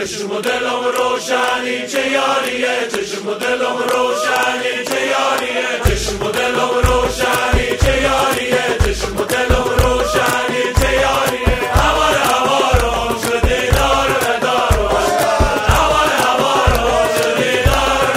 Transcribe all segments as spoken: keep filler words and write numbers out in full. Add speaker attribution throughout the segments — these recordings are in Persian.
Speaker 1: چشم و دلم روشنی چه یاریه، چشم و دلم روشنی چه یاریه، چشم و دلم روشنی چه یاریه، چشم و دلم روشنی چه یاریه. هوار هوارم شده دار ندارم، هوار هوارم شده دار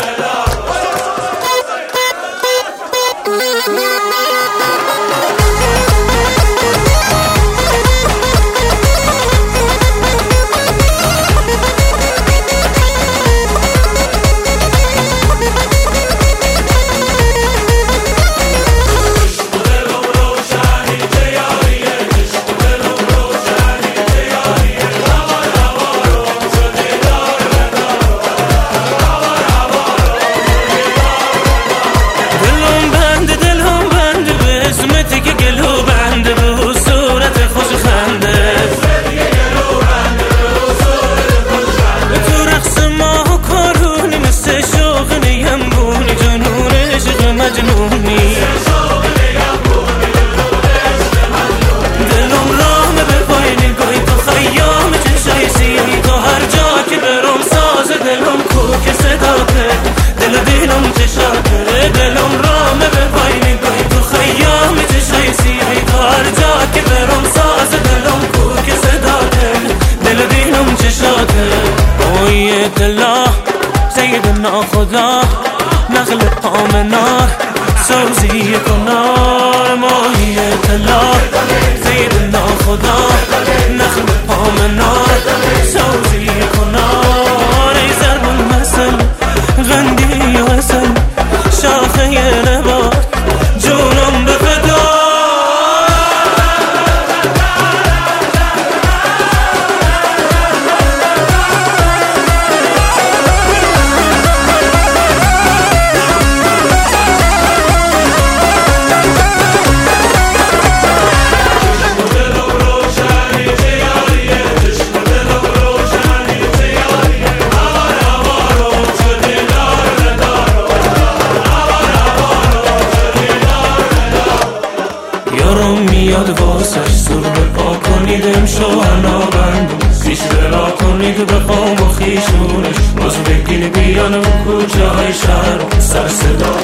Speaker 1: سيدنا خدا نخل قام نار سوزی کنار ماهیت الله سيدنا خدا نخل قام نار سوزی کنار ای ضرب المثل غندی وصل شاخه نبات جونم به فدا. میاد واسش زور بپا کنید امشو هنا بندم پیش بلا کنید بخوام و خیشونش باز بگین بیان و کجای شهر سر صدا